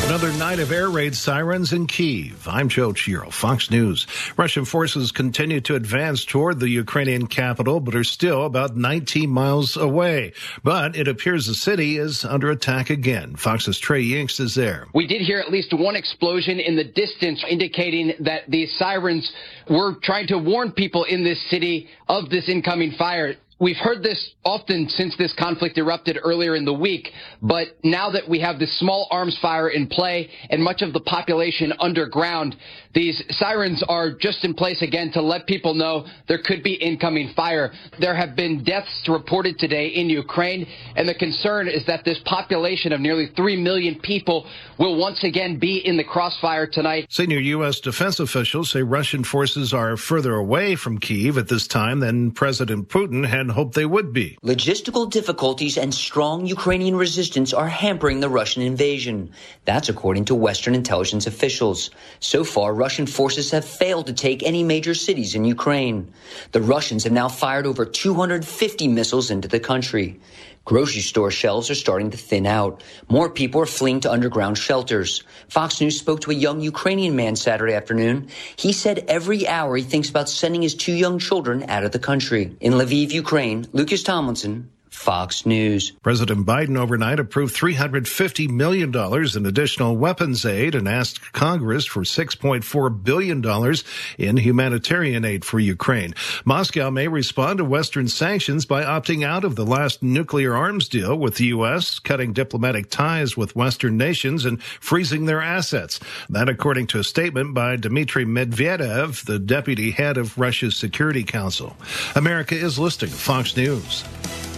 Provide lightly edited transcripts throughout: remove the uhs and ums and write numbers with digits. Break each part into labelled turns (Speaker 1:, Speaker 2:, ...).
Speaker 1: Another night of air raid sirens in Kyiv. I'm Joe Chiro, Fox News. Russian forces continue to advance toward the Ukrainian capital, but are still about 19 miles away. But it appears the city is under attack again. Fox's Trey Yinks is there.
Speaker 2: We did hear at least one explosion in the distance, indicating that these sirens were trying to warn people in this city of this incoming fire. We've heard this often since this conflict erupted earlier in the week, but now that we have this small arms fire in play and much of the population underground, these sirens are just in place again to let people know there could be incoming fire. There have been deaths reported today in Ukraine, and the concern is that this population of nearly 3 million people will once again be in the crossfire tonight.
Speaker 1: Senior U.S. defense officials say Russian forces are further away from Kyiv at this time than President Putin had hoped they would be.
Speaker 3: Logistical difficulties and strong Ukrainian resistance are hampering the Russian invasion. That's according to Western intelligence officials. So far, Russian forces have failed to take any major cities in Ukraine. The Russians have now fired over 250 missiles into the country. Grocery store shelves are starting to thin out. More people are fleeing to underground shelters. Fox News spoke to a young Ukrainian man Saturday afternoon. He said every hour he thinks about sending his 2 young children out of the country. In Lviv, Ukraine, Lucas Tomlinson, Fox News.
Speaker 1: President Biden overnight approved $350 million in additional weapons aid and asked Congress for $6.4 billion in humanitarian aid for Ukraine. Moscow may respond to Western sanctions by opting out of the last nuclear arms deal with the U.S., cutting diplomatic ties with Western nations and freezing their assets. That according to a statement by Dmitry Medvedev, the deputy head of Russia's Security Council. America is listening to Fox News.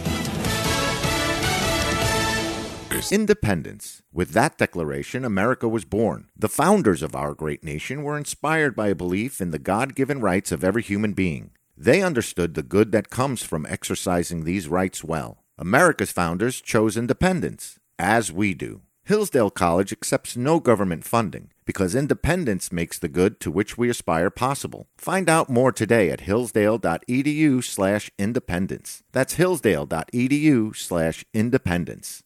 Speaker 4: Independence. With that declaration, America was born. The founders of our great nation were inspired by a belief in the God-given rights of every human being. They understood the good that comes from exercising these rights well. America's founders chose independence, as we do. Hillsdale College accepts no government funding because independence makes the good to which we aspire possible. Find out more today at hillsdale.edu/independence. That's hillsdale.edu/independence.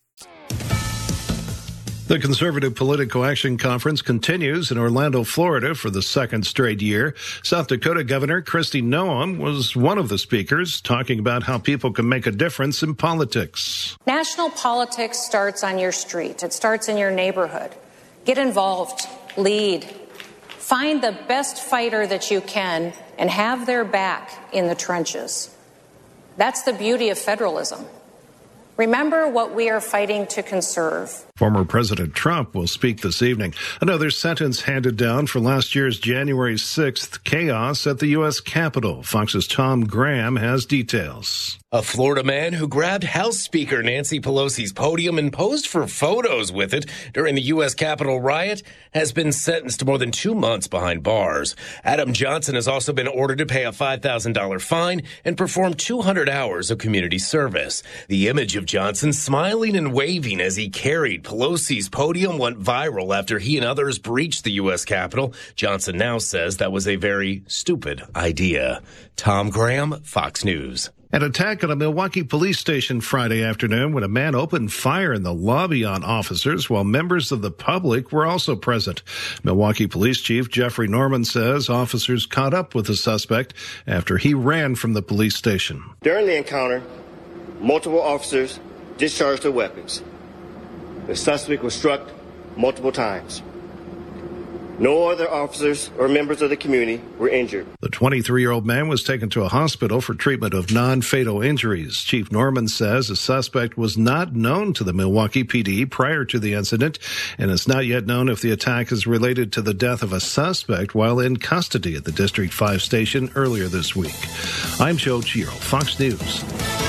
Speaker 1: The Conservative Political Action Conference continues in Orlando, Florida for the second straight year. South Dakota Governor Kristi Noem was one of the speakers, talking about how people can make a difference in politics.
Speaker 5: National politics starts on your street. It starts in your neighborhood. Get involved. Lead. Find the best fighter that you can and have their back in the trenches. That's the beauty of federalism. Remember what we are fighting to conserve.
Speaker 1: Former President Trump will speak this evening. Another sentence handed down for last year's January 6th chaos at the U.S. Capitol. Fox's Tom Graham has details.
Speaker 6: A Florida man who grabbed House Speaker Nancy Pelosi's podium and posed for photos with it during the U.S. Capitol riot has been sentenced to more than 2 months behind bars. Adam Johnson has also been ordered to pay a $5,000 fine and perform 200 hours of community service. The image of Johnson smiling and waving as he carried Pelosi's podium went viral after he and others breached the U.S. Capitol. Johnson now says that was a very stupid idea. Tom Graham, Fox News.
Speaker 1: An attack on a Milwaukee police station Friday afternoon when a man opened fire in the lobby on officers while members of the public were also present. Milwaukee Police Chief Jeffrey Norman says officers caught up with the suspect after he ran from the police station.
Speaker 7: During the encounter, multiple officers discharged their weapons. The suspect was struck multiple times. No other officers or members of the community were injured.
Speaker 1: The 23-year-old man was taken to a hospital for treatment of non-fatal injuries. Chief Norman says the suspect was not known to the Milwaukee PD prior to the incident, and it's not yet known if the attack is related to the death of a suspect while in custody at the District 5 station earlier this week. I'm Joe Chiro, Fox News.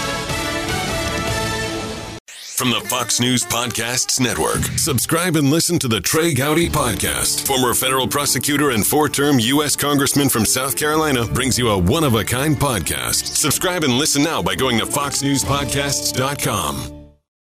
Speaker 8: From the Fox News Podcasts Network, subscribe and listen to the Trey Gowdy Podcast. Former federal prosecutor and 4-term U.S. Congressman from South Carolina brings you a one-of-a-kind podcast. Subscribe and listen now by going to foxnewspodcasts.com.